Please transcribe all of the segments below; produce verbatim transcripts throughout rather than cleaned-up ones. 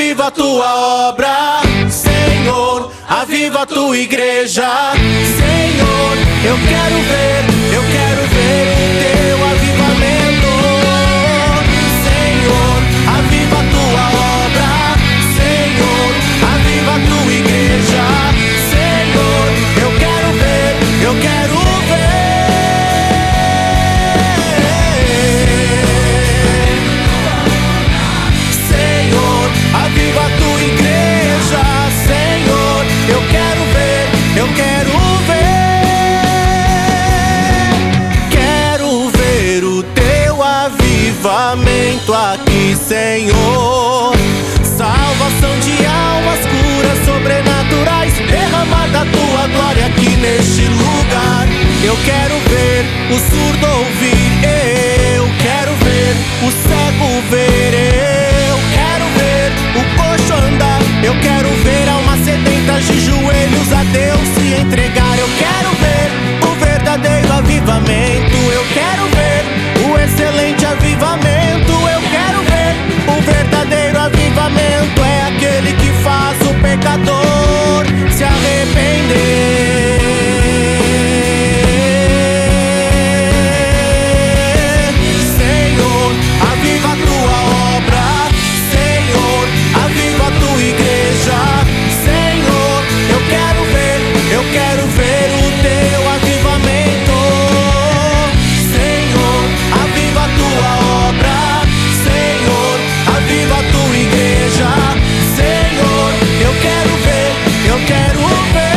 aviva a tua obra. Senhor, aviva a tua igreja. Senhor, eu quero ver, eu quero ver o teu avivamento. Senhor, aviva a tua obra. Senhor, aviva a tua igreja. Senhor, eu quero ver, eu quero ver. Senhor, aviva a tua igreja. Senhor, eu quero ver, eu quero ver. Quero ver o teu avivamento aqui, Senhor. Salvação de almas, curas sobrenaturais, derramada a tua glória aqui neste lugar. Eu quero ver o surdo ouvir, eu quero ver o cego ver, eu quero ver o coxo andar, eu quero ver almas sedentas de joelhos a Deus se entregar. Eu quero ver o verdadeiro avivamento, eu quero ver o excelente avivamento, eu quero ver o verdadeiro avivamento. É aquele que faz o pecador se arrepender. Senhor, aviva a tua obra. Senhor, aviva a tua igreja. Senhor, eu quero ver, eu quero ver o teu avivamento. Senhor, aviva a tua obra. Senhor, aviva a tua igreja. Senhor, eu quero ver, eu quero ver.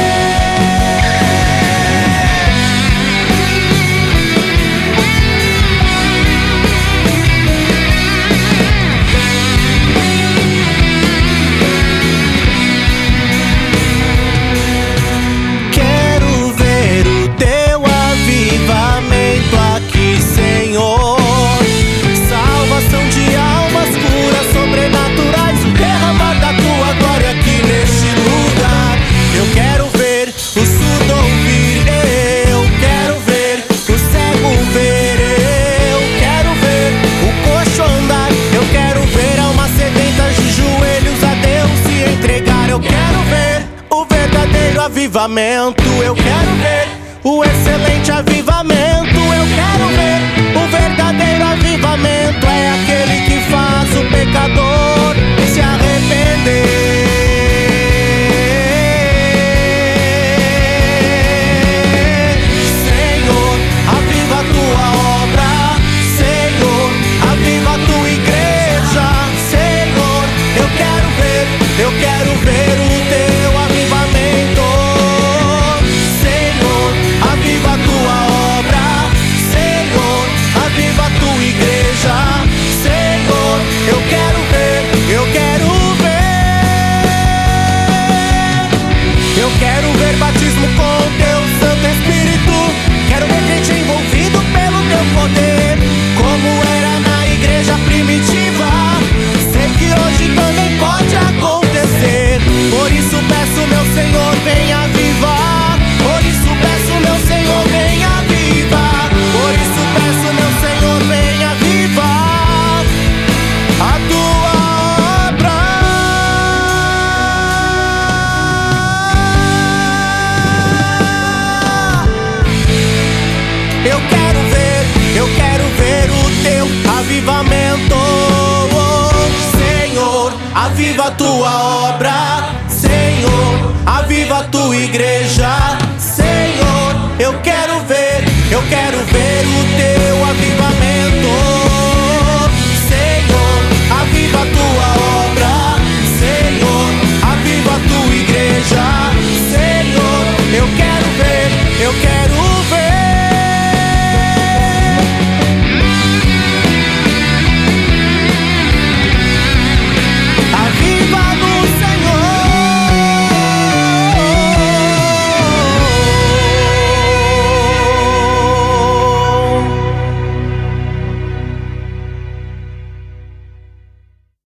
Quero ver o teu avivamento aqui, Senhor. Salvação de almas, curas sobrenaturais, derramada a tua glória aqui neste lugar. Eu quero ver o surdo ouvir, eu quero ver o cego ver, eu quero ver o coxo andar, eu quero ver almas sedentas de joelhos a Deus se entregar. Eu quero ver o verdadeiro avivamento, eu quero ver o excelente avivamento, eu quero ver o verdadeiro avivamento. É aquele que faz o pecador se arrepender. Senhor, aviva a tua obra. Senhor, aviva a tua igreja. Senhor, eu quero ver, eu quero ver o teu avivamento. Senhor, aviva a tua obra. Senhor, aviva a tua igreja. Senhor, eu quero ver, eu quero ver. Eu quero ver batismo com o teu Santo Espírito. Quero ver gente envolvido pelo teu poder, como era na igreja primitiva. Sei que hoje também pode acontecer. Por isso peço, meu Senhor, vem avivar. Por isso peço, meu Senhor, vem avivar. Por isso peço, meu Senhor, vem avivar a tua obra. Eu quero ver, eu quero ver o teu avivamento. Senhor, aviva a tua obra. Senhor, aviva a tua igreja. Senhor, eu quero ver, eu quero